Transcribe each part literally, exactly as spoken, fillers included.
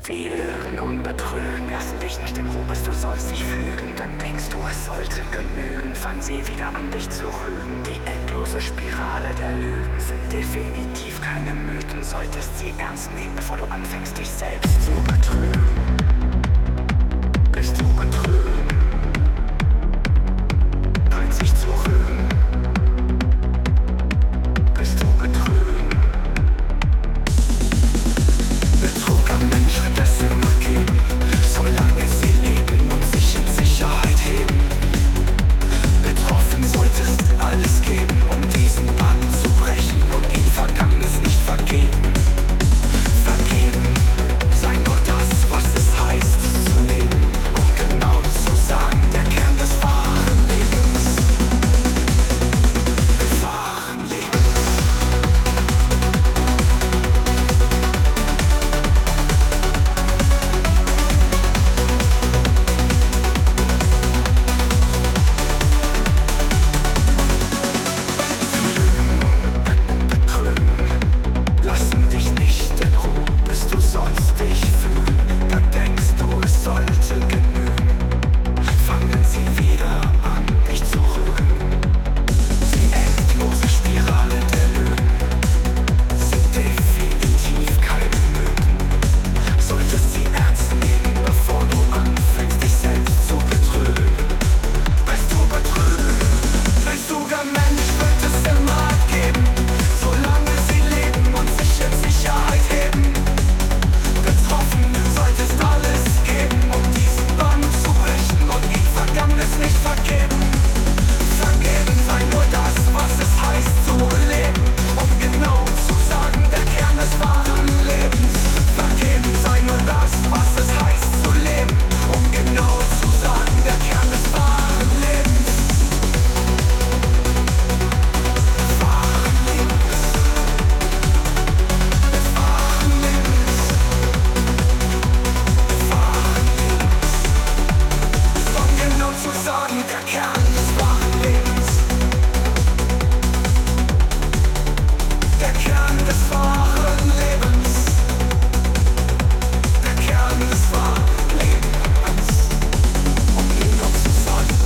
Sie lügen und betrügen, lassen dich nicht in Ruhe, bis du sollst dich fügen. Dann denkst du, es sollte genügen, fangen sie wieder an, dich zu rügen. Die endlose Spirale der Lügen sind definitiv keine Mythen. Solltest sie ernst nehmen, bevor du anfängst, dich selbst zu betrügen. Bist du betrügen, bringt sich zu rügen. Bist du betrügen, Betrug am Menschen das immer geben, solange sie leben und sich in Sicherheit heben. Betroffen solltest alles geben, um diesen Bann zu brechen und ihm Vergangenes nicht vergeben. Vergeben sei nur das, was es heißt zu leben, um genau zu sagen, der Kern des wahren Lebens. Des wahren Lebens. Lassen dich nicht in Ruhe, bis du sollst dich fühlen. Dann denkst du, es sollte genügen. Fangen sie wieder an, dich zu rügen. Die endlose Spirale der Lügen sind definitiv keine Mythen. Solltest sie ernst nehmen, bevor du anfängst, dich selbst zu betrügen. Bist du betrügen, ein kluger Mensch wird es immer geben, solange sie leben und sich in Sicherheit heben. Betroffen, du solltest alles geben, um diesen Bann zu brechen und ihm Vergangenes nicht vergeben. Vergeben sei nur das, was es heißt zu leben, um genau zu sagen, der Kern des wahren Lebens. Vergeben sei nur das, was es heißt zu leben, um genau zu sagen, der Kern des wahren Lebens. Wahren Lebens. Des wahren Lebens. Des wahren Lebens. Um genau zu sagen, der Kern des wahren Lebens. Der Kern des wahren Lebens. Der Kern des wahren Lebens. Um genau zu sagen,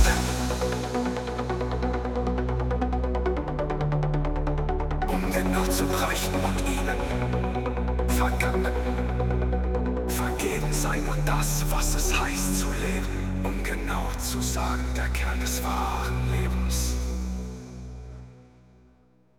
um genau zu brechen und ihnen vergangen. Vergeben sei nur das, was es heißt zu leben, um genau zu sagen, der Kern des wahren Lebens.